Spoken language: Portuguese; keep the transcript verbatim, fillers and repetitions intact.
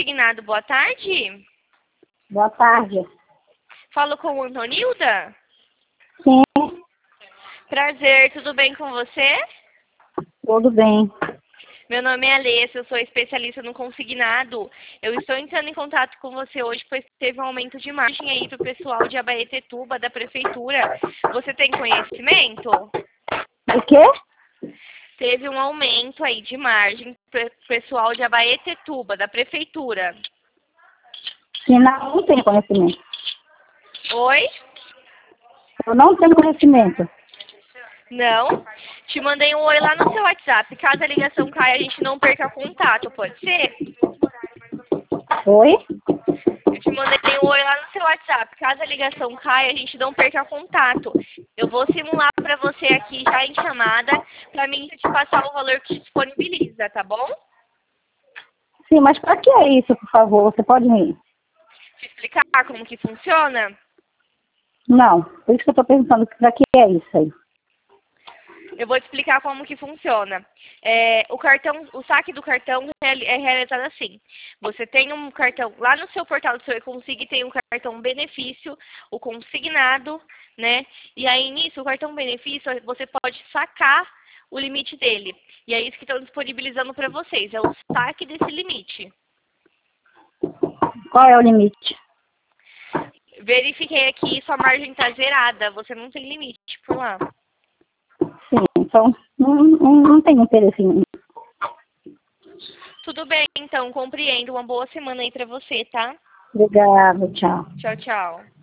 consignado, boa tarde. Boa tarde. Falo com o Antonilda? Sim, Prazer, tudo bem com você? tudo bem. Meu nome é Alessa, eu sou especialista no consignado. Eu estou entrando em contato com você hoje, pois teve um aumento de margem aí para o pessoal de Abaetetuba, da prefeitura. Você tem conhecimento? O quê? Teve um aumento aí de margem para o pessoal de Abaetetuba, da prefeitura. Sim, não, não tenho conhecimento. Oi? Eu não tenho conhecimento. Não? Te mandei um oi lá no seu WhatsApp. Caso a ligação caia, a gente não perca contato, pode ser? Oi? Eu te mandei um oi lá no seu WhatsApp. Caso a ligação caia, a gente não perca contato. Eu vou simular para você aqui já em chamada, para mim te passar o valor que disponibiliza, tá bom? Sim, mas para que é isso, por favor? Você pode me... Te explicar como que funciona? Não, por isso que eu estou perguntando para que é isso aí. Eu vou te explicar como que funciona. É, o cartão, o saque do cartão é realizado assim. Você tem um cartão, lá no seu portal do seu E-Consig tem um cartão benefício, o consignado, né? E aí nisso, o cartão benefício, você pode sacar o limite dele. E é isso que estão disponibilizando para vocês, é o saque desse limite. Qual é o limite? Verifiquei aqui, sua margem está zerada, você não tem limite por lá. Sim, então não, não, não tenho interesse em... Tudo bem, então, compreendo. Uma boa semana aí pra você, tá? Obrigada, tchau. Tchau, tchau.